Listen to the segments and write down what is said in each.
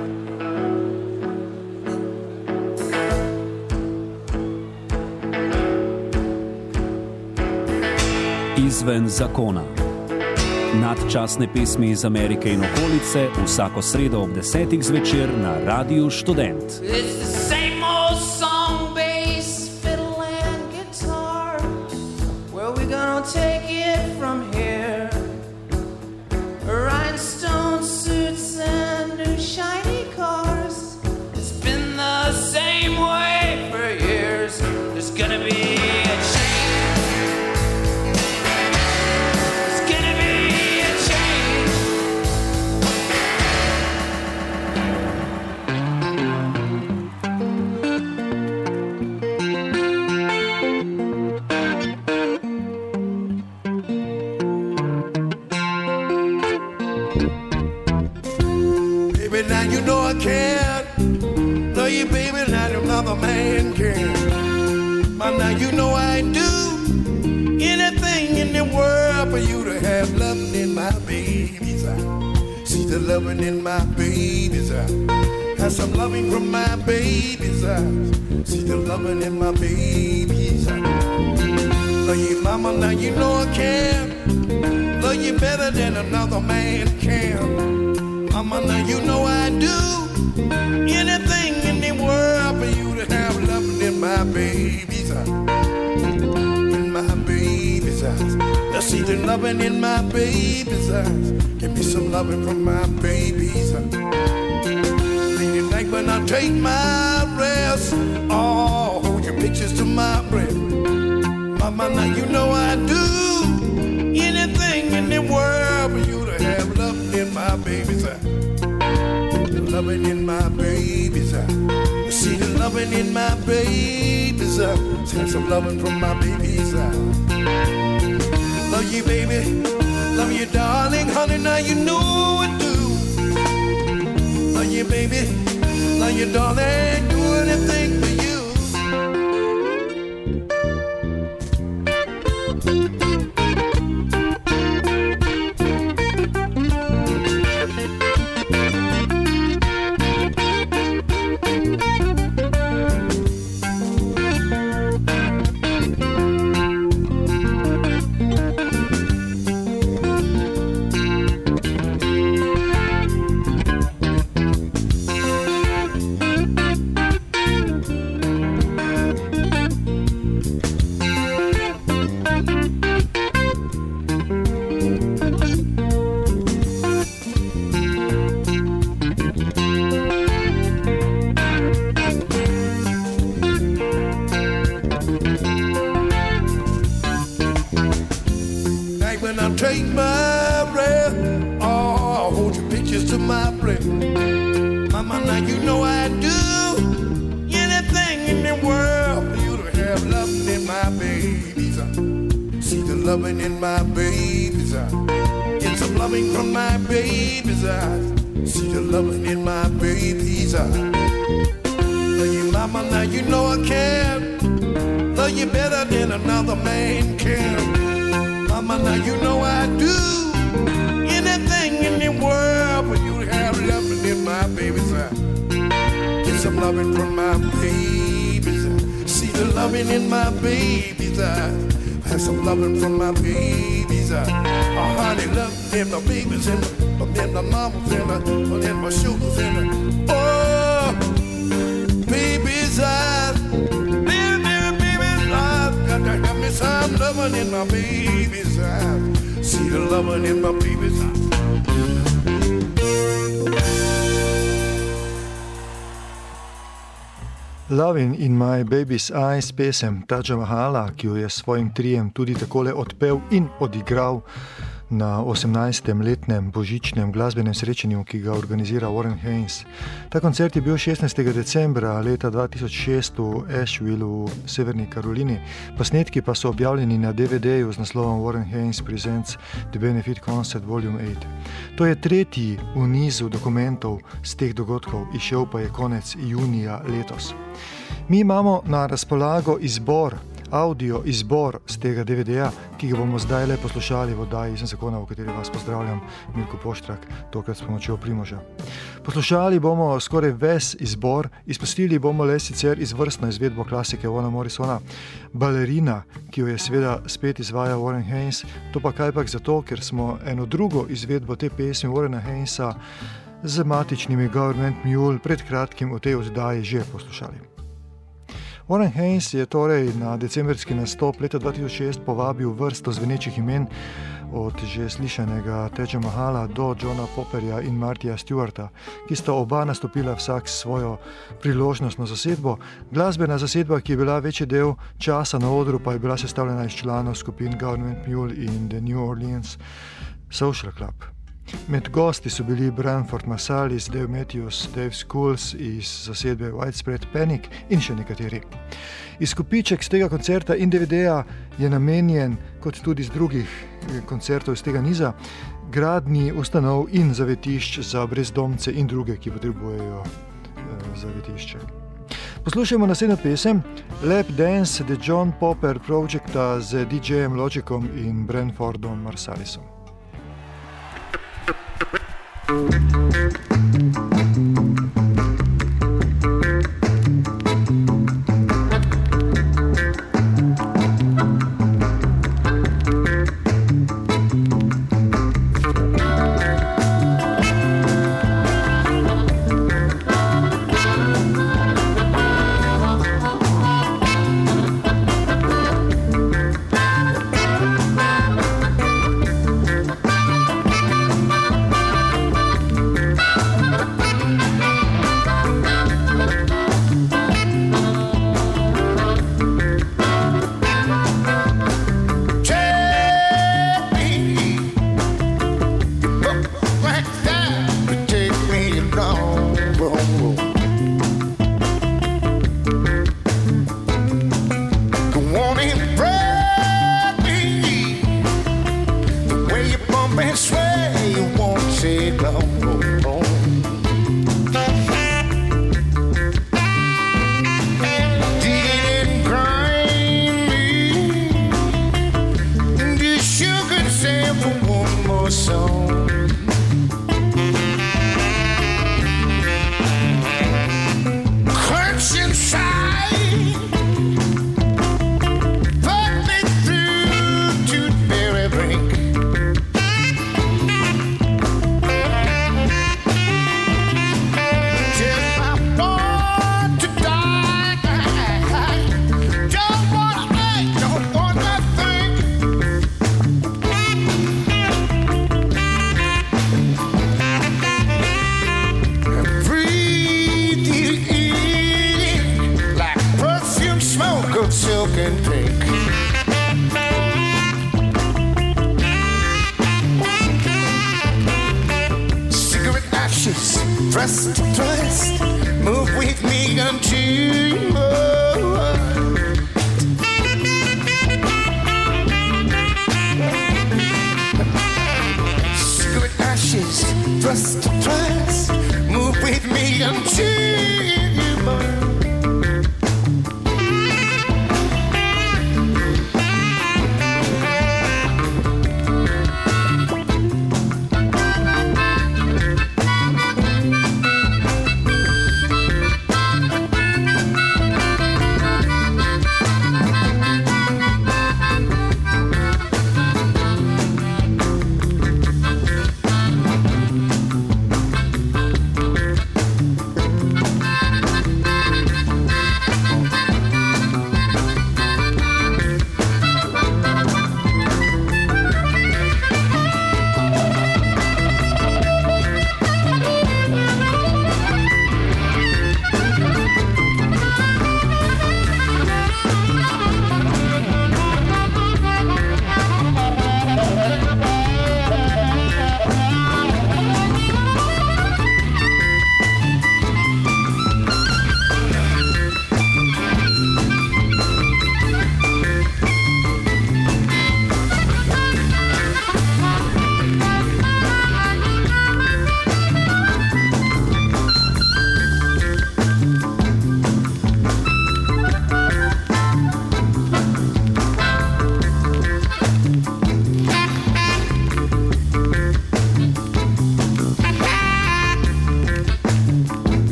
Izven zakona. Nadčasne pesmi iz Amerike in okolice vsako sredo ob 10. zvečer na Radiu Študent. Loving in my baby's eyes. Have some loving from my baby's eyes. See the loving in my baby's eyes. Love you, mama, now you know I can. Love you better than another man can. Mama, now you know I do anything in the world for you to have loving in my baby's eyes. In my baby's eyes. Let's see the loving in my baby's eyes. Give me some loving from my babies. Late at night when I take my rest, oh, hold your pictures to my breast. Mama, now you know I do anything in the world for you to have loving in my baby's eye. Loving in my baby's eye. See the loving in my baby's eye. Have some loving from my baby's eye. Love you, baby. Love you, darling, honey, now you know I do. Love you, baby, love you, darling, do anything for you. Take my breath, oh, hold your pictures to my breath. Mama, now you know I do anything in the world for you to have loving in my baby's eyes. See the loving in my baby's eyes. Get some loving from my baby's eyes. See the loving in my baby's eyes. Love you, mama, now you know I can. Love you better than another man can. Mama, now you know I do anything in the world for you to have loving in my baby's eye. Get some loving from my baby's eye. See the loving in my baby's eye. Have some loving from my baby's eye. Oh, honey, love in my baby's in the mama's in my shoulders in the oh, baby's eyes. Got to have me some loving in my baby's eyes. See the loving in my baby's eyes. Loving in my baby's eyes, pesem Taja Mahala, ki jo je s svojim trijem tudi takole odpel in odigral na 18. letnem božičnem glasbenem srečanju, ki ga organizira Warren Haynes. Ta koncert je bil 16. decembra leta 2006 v Asheville v Severni Karolini. Posnetki pa so objavljeni na DVD-ju z naslovom Warren Haynes Presents The Benefit Concert Volume 8. To je tretji v nizu dokumentov z teh dogodkov, izšel pa je konec junija letos. Mi imamo na razpolago izbor audio izbor z tega DVD-ja, ki ga bomo zdaj le poslušali v oddaji Izven zakona, v kateri vas pozdravljam, Milko Poštrak, tokrat s pomočjo Primoža. Poslušali bomo skoraj ves izbor, izpustili bomo le sicer izvrstno izvedbo klasike Vona Morrisona, Balerina, ki jo je seveda spet izvajal Warren Haynes, to pa kajpak zato, ker smo eno drugo izvedbo te pesmi Warrena Haynesa z matičnimi Government Mule pred kratkim v tej oddaji že poslušali. Warren Haynes je torej na decembrski nastop leta 2006 povabil vrsto zvenečih imen, od že slišanega Tadža Mahala do Johna Popperja in Martija Stewarta, ki sta oba nastopila vsak svojo priložnostno zasedbo. Glasbena zasedba, ki je bila večji del časa na odru, pa je bila sestavljena iz članov skupin Government Mule in The New Orleans Social Club. Med gosti so bili Branford Marsalis, Dave Matthews, Dave Schools iz zasedbe Widespread Panic in še nekateri. Izkupiček z tega koncerta in DVD-ja je namenjen, kot tudi z drugih koncertov iz tega niza, gradnji ustanov in zavetišč za brezdomce in druge, ki potrebujejo zavetišče. Poslušajmo naslednjo pesem, Lap Dance The John Popper Projecta z DJ-jem Logicom in Branfordom Marsalisom.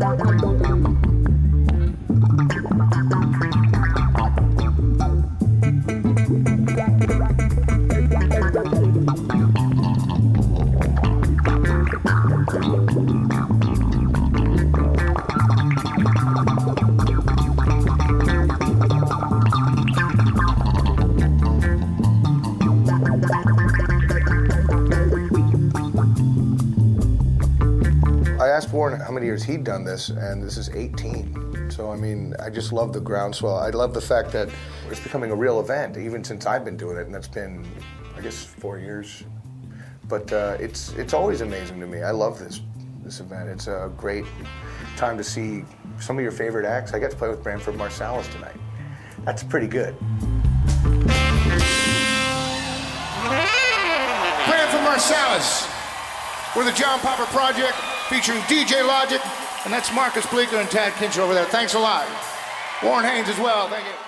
Warren how many years he'd done this, and this is 18. So, I mean, I just love the groundswell. I love the fact that it's becoming a real event, even since I've been doing it, and that's been, I guess, 4 years. But it's always amazing to me. I love this event. It's a great time to see some of your favorite acts. I got to play with Branford Marsalis tonight. That's pretty good. Branford Marsalis. We're the John Popper Project, featuring DJ Logic, and that's Marcus Bleeker and Tad Kinch over there. Thanks a lot. Warren Haynes as well. Thank you.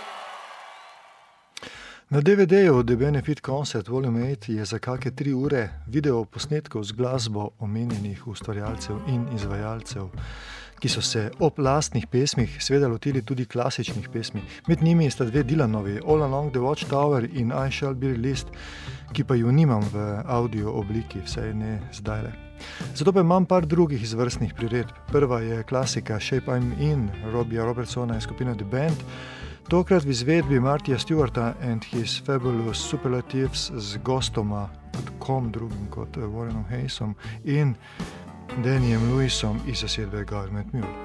Na DVD-ju The Benefit Concert Volume 8 je za kakšne 3 ure video posnetkov z glasbo omenjenih ustvarjalcev in izvajalcev, ki so se ob lastnih pesmih seveda lotili tudi klasičnih pesmi. Med njimi sta 2 Dylanovi, All Along the Watchtower in I Shall Be Released, ki pa ju nimam v audio obliki, vsaj ne zdajle. Zato pa imam par drugih izvrstnih priredb. Prva je klasika Shape I'm In, Robbija Robertsona in skupine The Band, tokrat v izvedbi Martija Stewarta and His Fabulous Superlatives z gostoma kot kom drugim kot Warrenom Haynesom in Dannyjem Lewisom iz zasedbe Government Mule.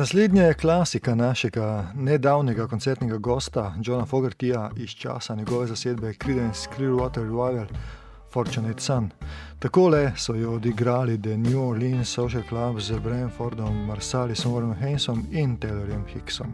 Naslednja je klasika našega nedavnega koncertnega gosta, Johna Fogertyja iz časa njegove zasedbe Creedence Clearwater Revival, Fortunate Son. Takole so jo odigrali The New Orleans Social Club z Brian Fordom, Marsalisom, Warren Haynesom in Taylorjem Hicksom.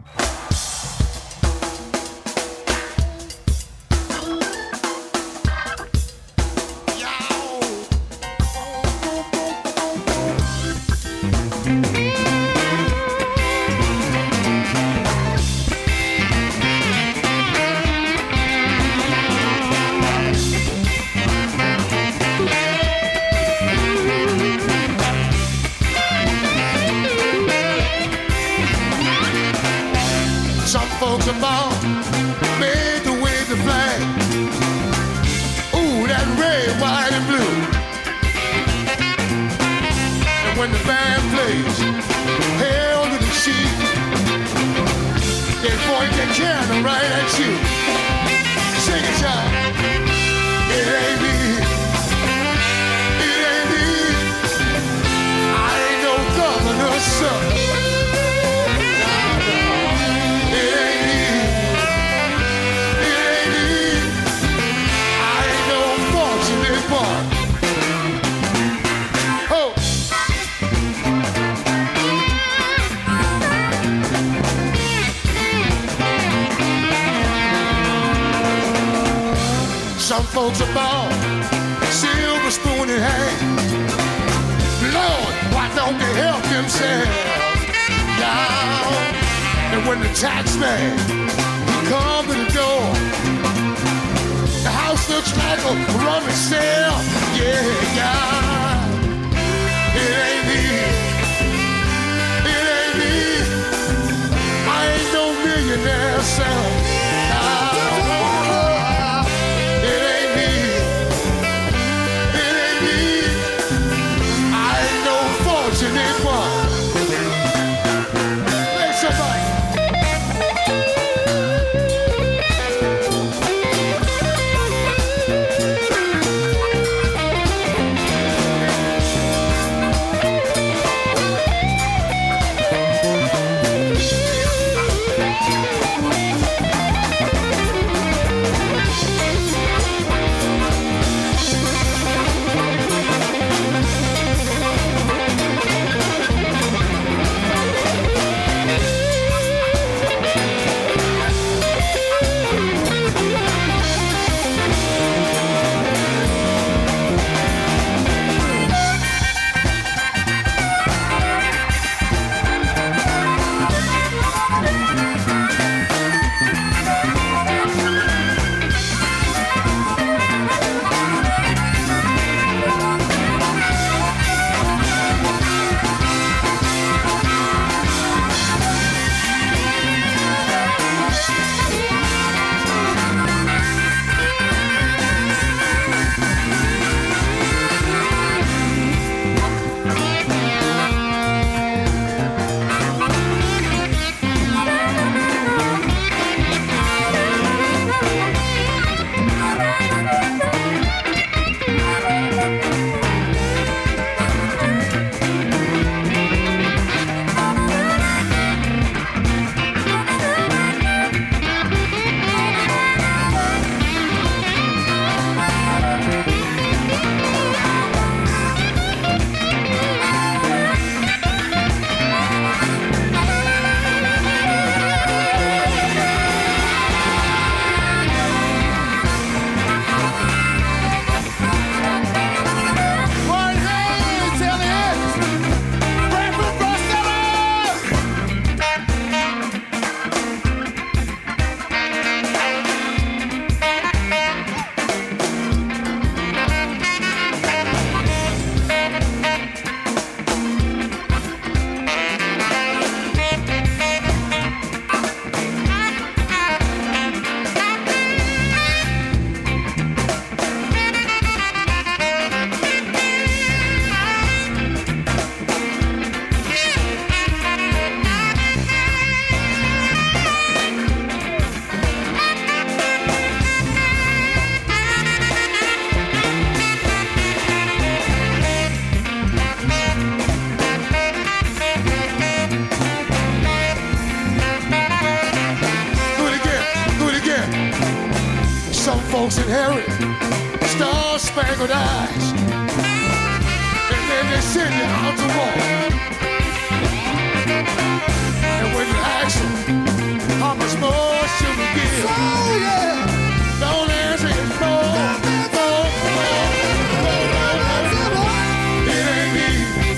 Some folks are born silver spoon in hand. Lord, why don't they help themselves? Yeah. And when the tax man comes to the door, the house looks like a rummage sale. Yeah, yeah. It ain't me. It ain't me. I ain't no millionaire, son. folks inherit star-spangled eyes, and then they send you out to war. And when you ask them, how much more should we give? Oh, yeah. Don't answer is more. It ain't me.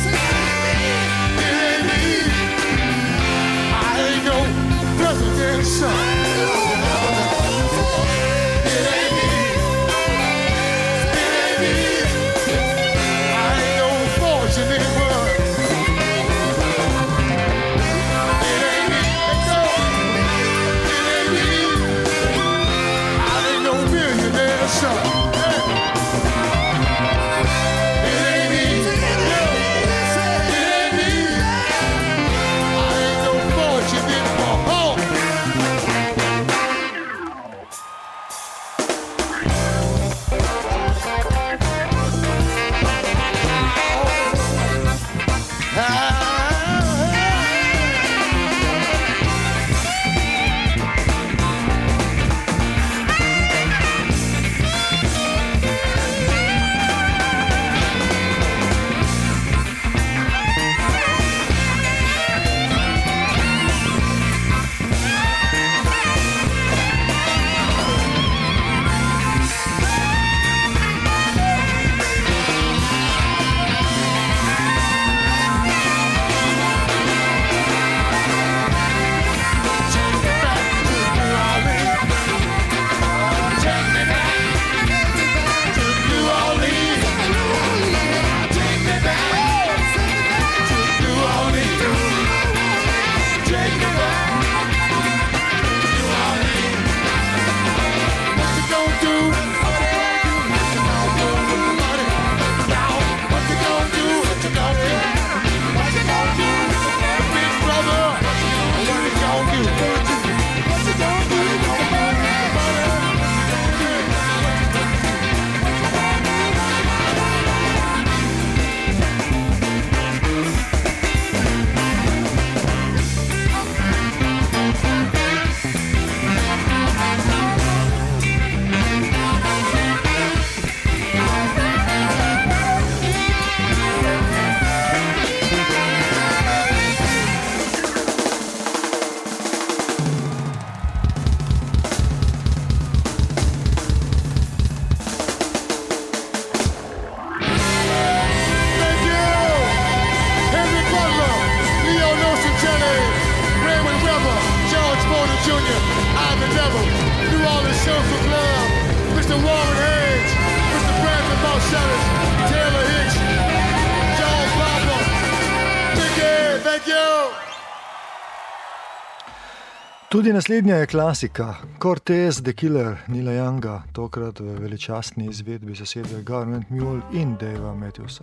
It ain't me. I ain't no president's son. It ain't me. It ain't me. I ain't no fortunate one. It ain't me. No. It ain't me. I ain't no millionaire son. It ain't me. No. It ain't me. I ain't no fortunate one. Oh. Tudi naslednja je klasika, Cortez the Killer, Nila Younga, tokrat v veličastni izvedbi zasedbe Government Mule in Davea Matthewsa.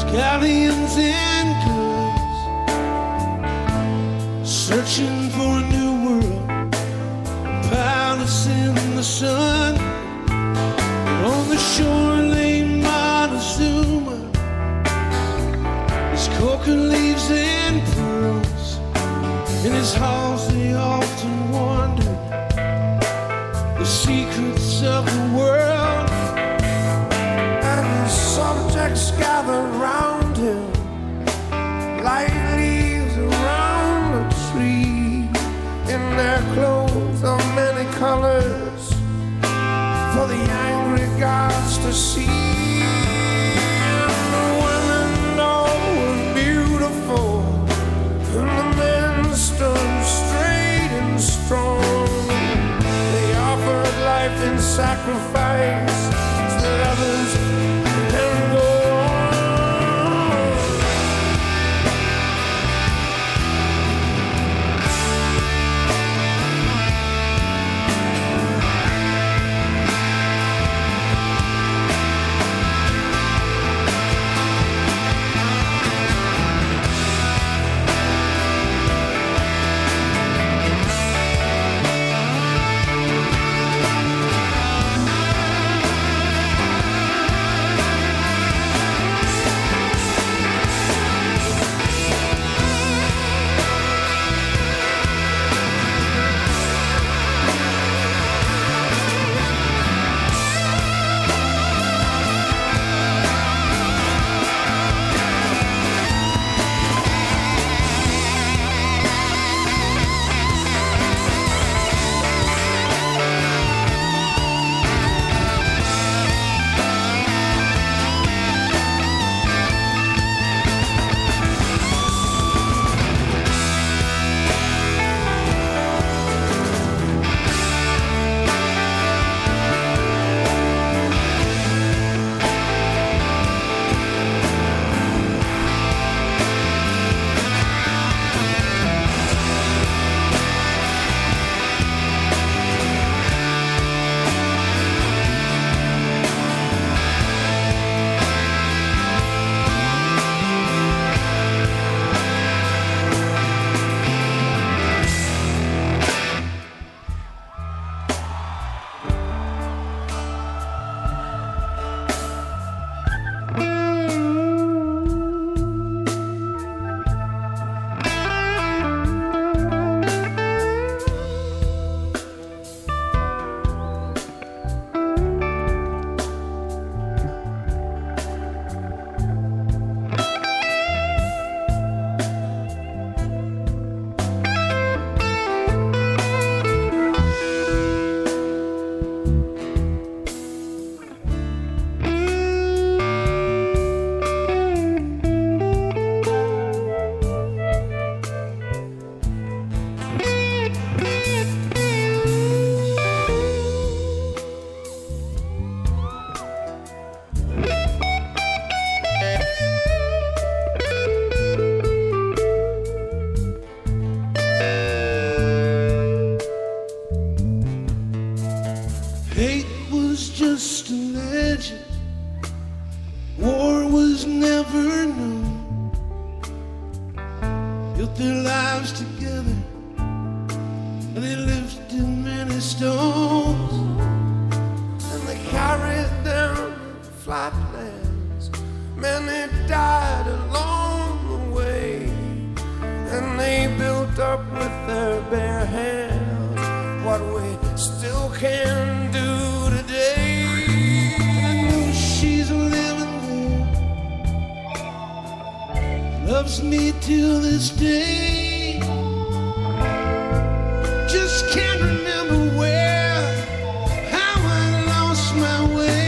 Scallions and girls searching for a new world, a palace in the sun. On the shore lay Montezuma, his coca leaves and pearls. In his halls they often wondered the secrets of the world. And the subjects gathered round him like leaves around a tree, in their clothes of many colors for the angry gods to see. And the women all were beautiful, and the men stood straight and strong. They offered life in sacrifice to others and go on. Hate was just a legend, war was never known. Built their lives together and they lifted many stones, and they carried down flatlands. Many died along the way, and they built up with their bare hands what we still can do today. She's living there, loves me till this day. Just can't remember where, how I lost my way.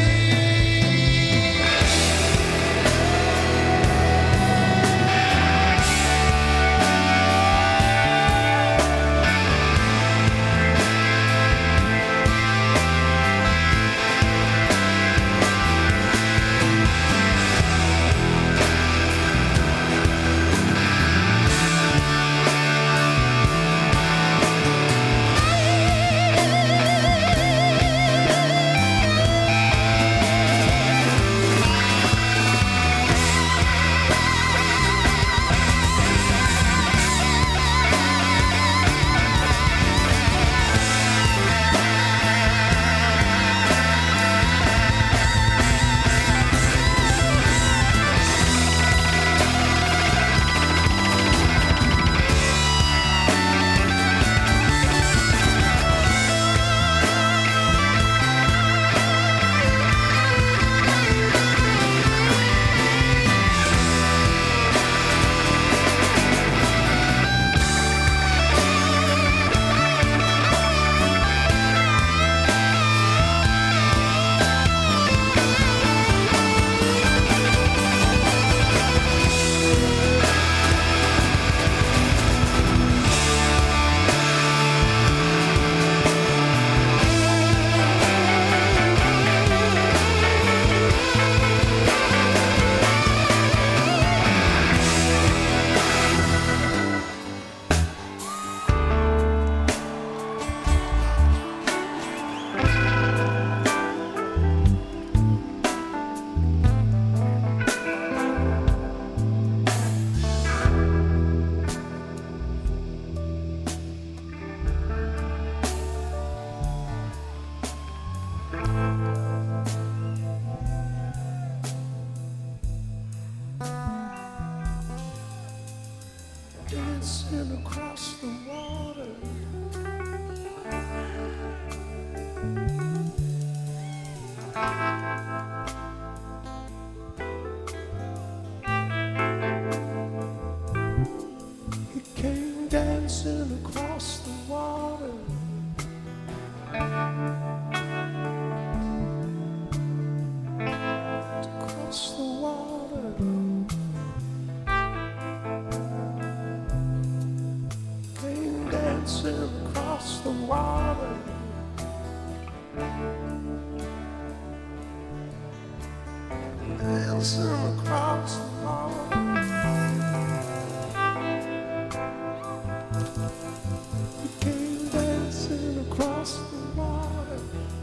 across the water. Came dancing across the water. Dancing across the water. We came dancing across the water.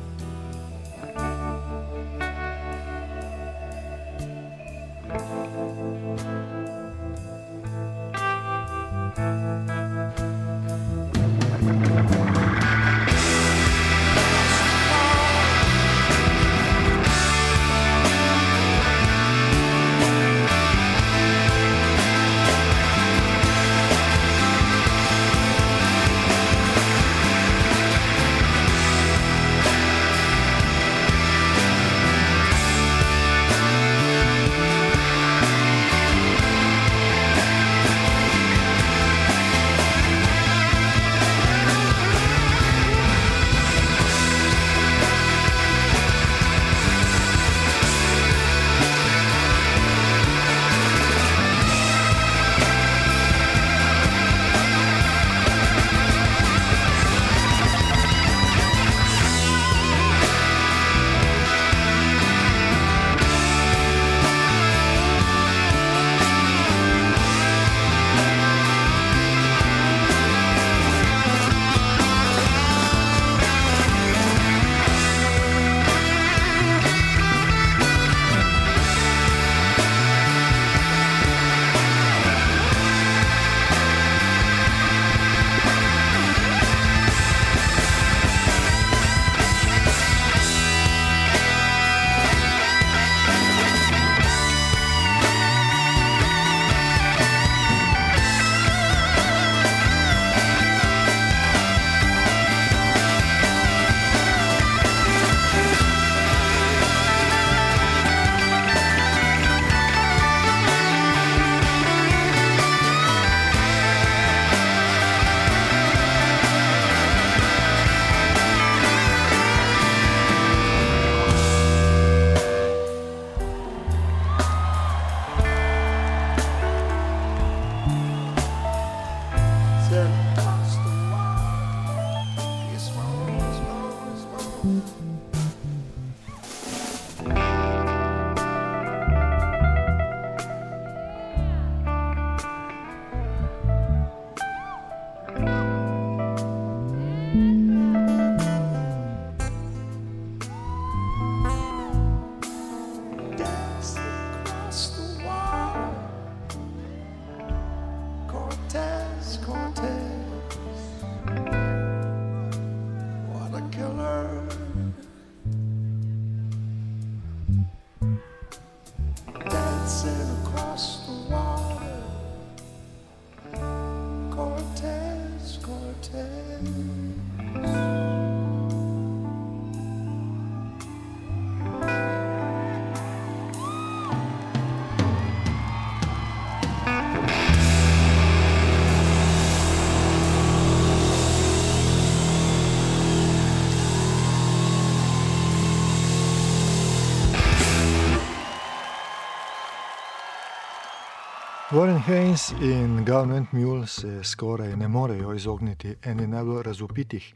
Warren Haynes in Government Mule se skoraj ne morejo izogniti eni najbolj razvpitih,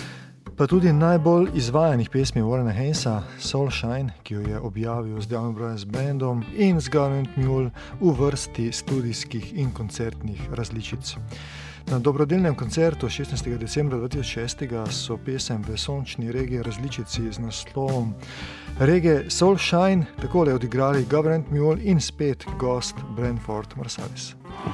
pa tudi najbolj izvajanih pesmi Warrena Haynesa, Soul Shine, ki jo je objavil z Down Brothers Bandom in z Government Mule v vrsti studijskih in koncertnih različic. Na dobrodelnem koncertu 16. decembra 2006 so pesem v sončni reggae različici z naslovom Reggae Soul Shine takole odigrali Government Mule in spet gost Branford Marsalis.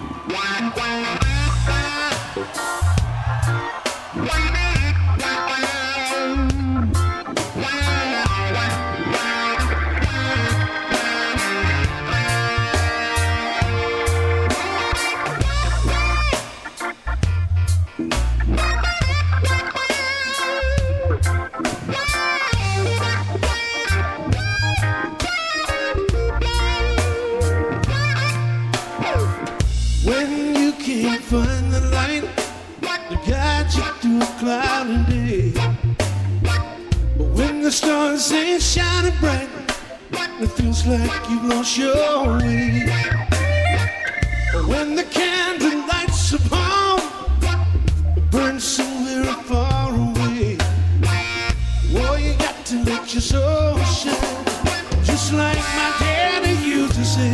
Find the light that guides you through a cloudy day. But when the stars ain't shining bright, It feels like you've lost your way. When the candle lights upon, it burns somewhere far away. Oh, you got to let your soul shine, just like my daddy used to say.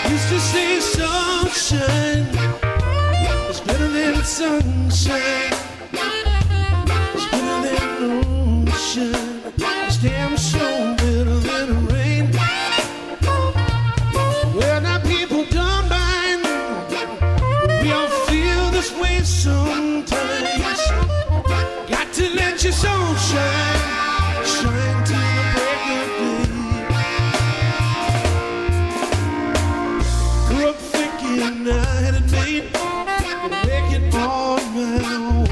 Sunshine is better than sunshine. It's better than moonshine. It's damn sure better than rain. Well, now people don't mind. We all feel this way sometimes. Got to let your soul shine, shine till the break of day. Grew up thinking I had it made, to make it on my own.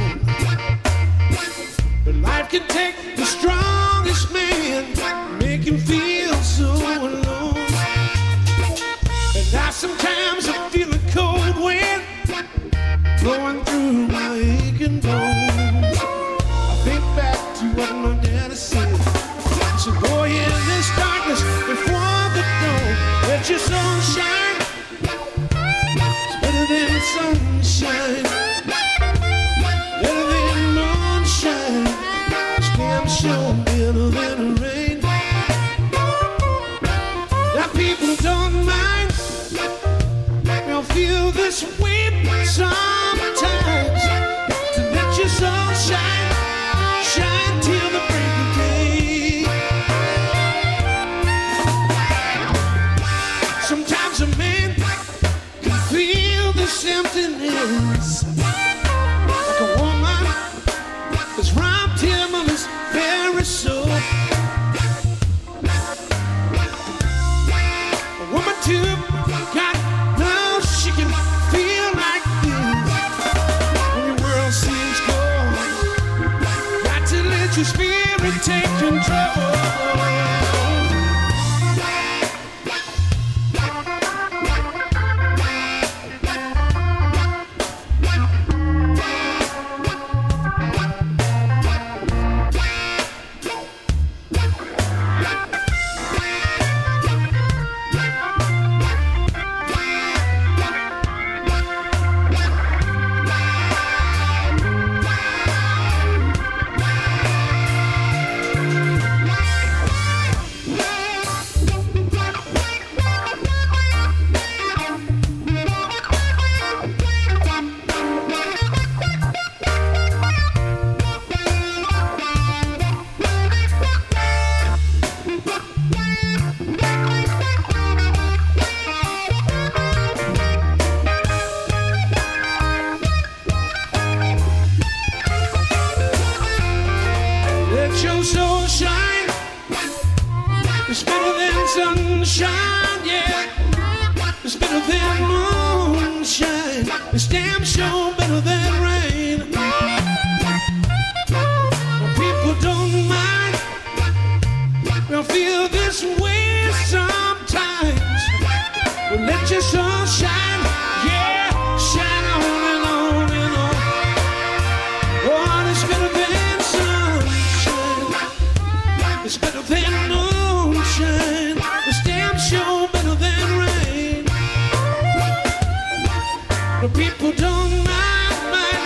But life can take the strongest man, make him feel so alone. And now sometimes I feel a cold wind blowing through my aching bones. I think back to what my daddy said. He said, boy, in this darkness before the dawn, let your soul shine. It's better than sunshine, better than moonshine. It's damn sure better than rain. Now people don't mind, they'll feel this way sometimes. To let your soul shine, shine till the break of day. Sometimes a man can feel this emptiness, like a woman that's robbed him of his very soul. A woman too, God knows she can feel like this when your world seems cold. Got to let your spirit take control. Let your soul shine. It's better than sunshine, yeah. It's better than moonshine. It's damn sure better than rain. People don't mind, they'll feel this way sometimes. But let your soul shine, yeah. Shine on and on and on. Oh, it's better than sunshine. It's better than moonshine. It's damn sure better than rain. The people don't mind,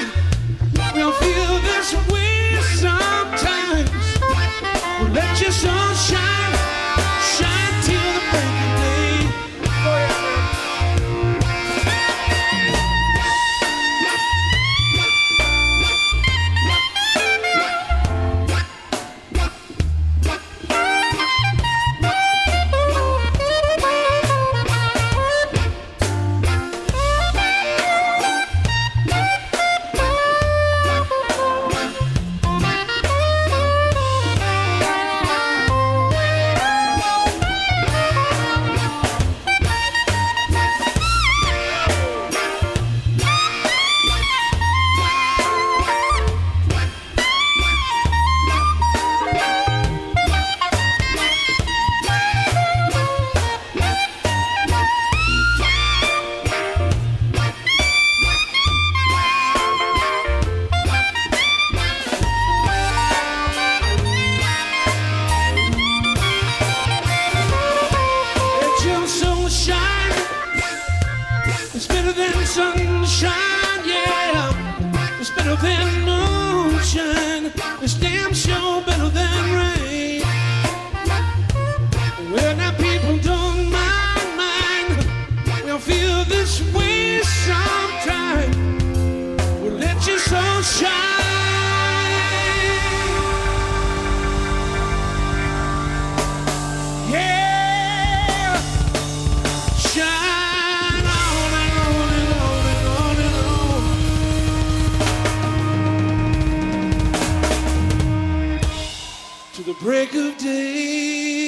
than moonshine. It's damn sure better than rain. Well, now people don't mind. We'll feel this way sometime. We'll let your soul shine. Yeah, shine on and on and on and on and on to the break of day.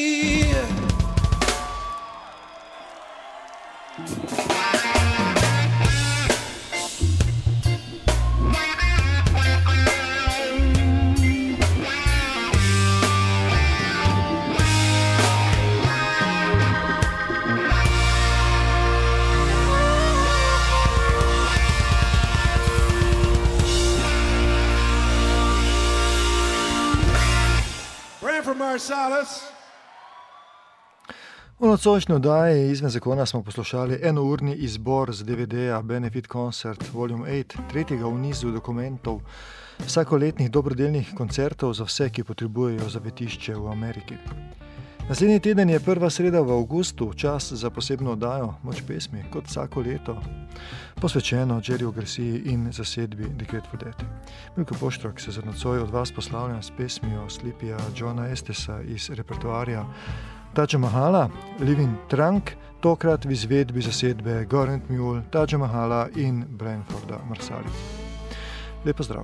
Marsalis. V nocojšnji oddaji Izven zakona smo poslušali enourni izbor z DVD-ja Benefit Concert Volume 8, tretjega v nizu dokumentov vsakoletnih dobrodelnih koncertov za vse, ki potrebujejo zavetišče v Ameriki. Naslednji teden je prva sreda v avgustu, čas za posebno oddajo Moč pesmi, kot vsako leto, posvečeno Jerryju Garciji in zasedbi The Grateful Dead. Milko Poštrak se za nocoj od vas poslavljam s pesmijo Sleepyja Johna Estesa iz repertoarja Taja Mahala, Living Trunk, tokrat v izvedbi zasedbe Garnet Mule, Taja Mahala in Branforda Marsalis. Lep pozdrav.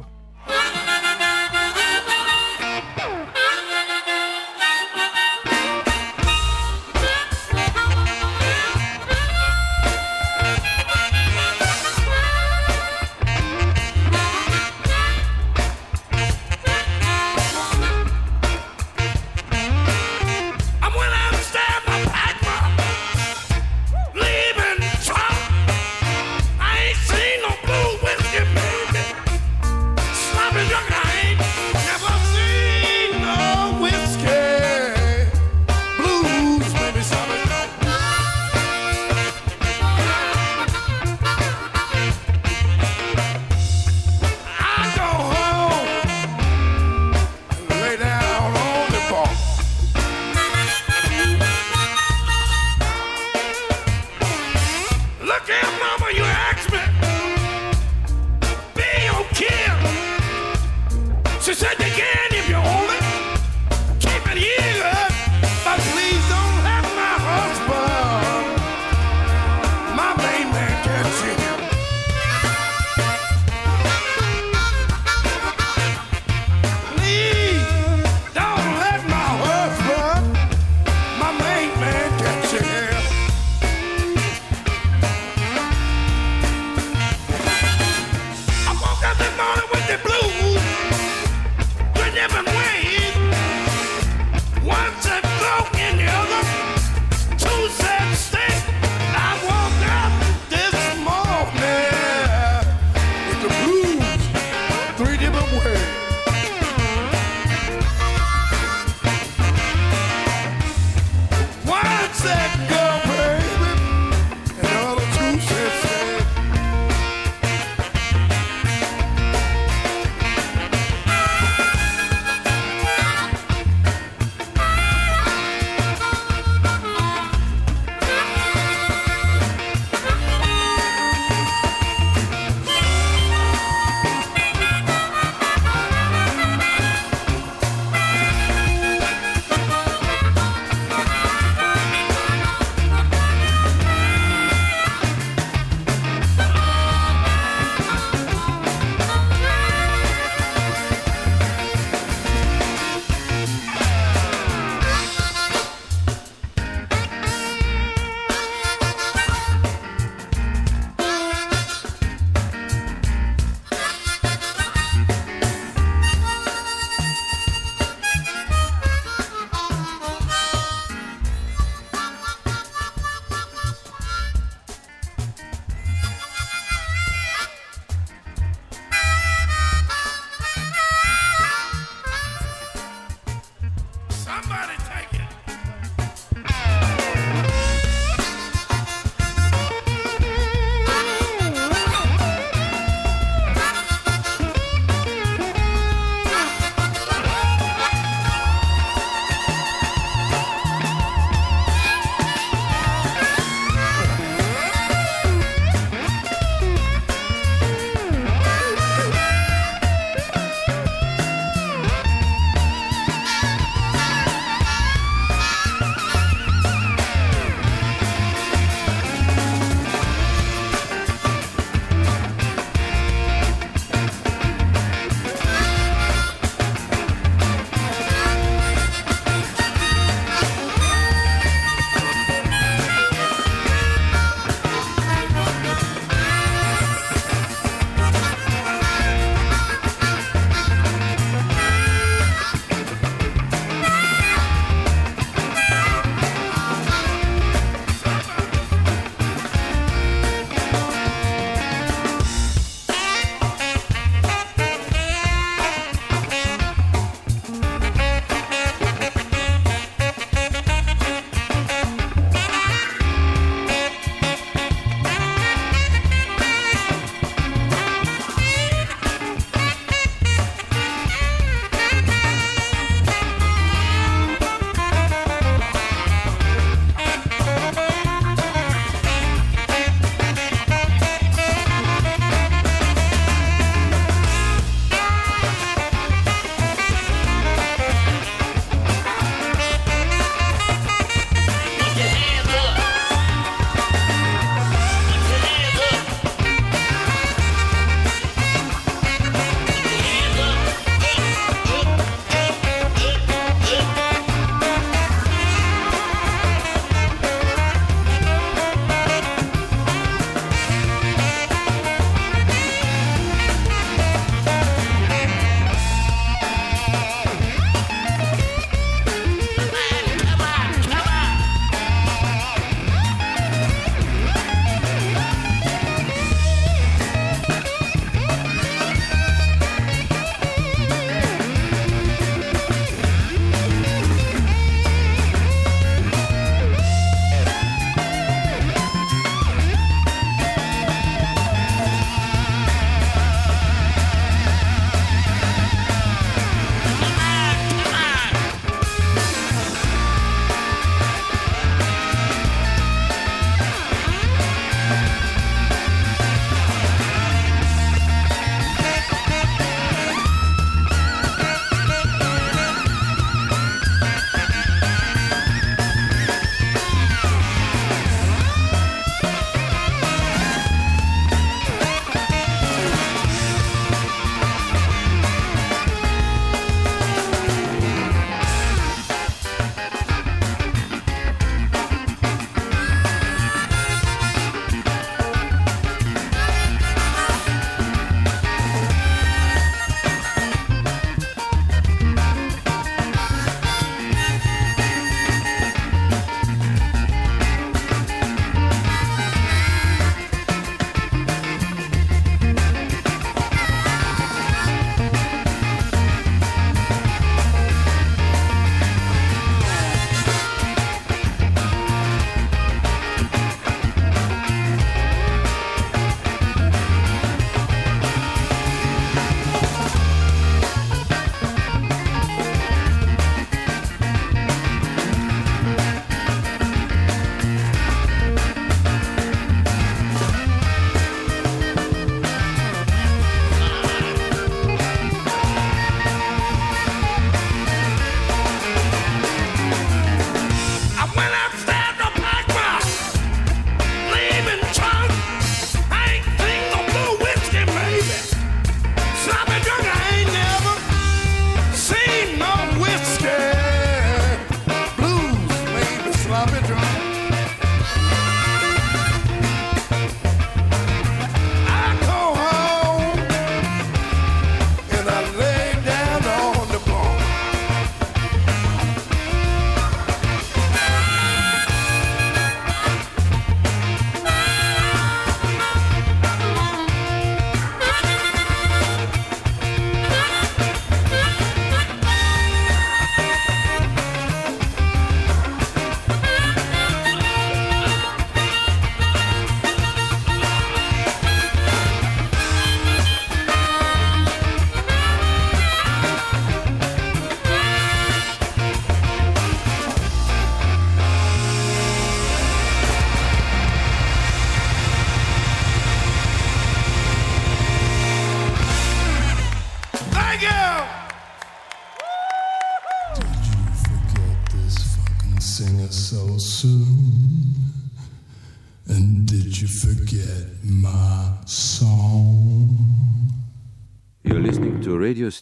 sing it so soon? And did you forget my song? You're listening to Radio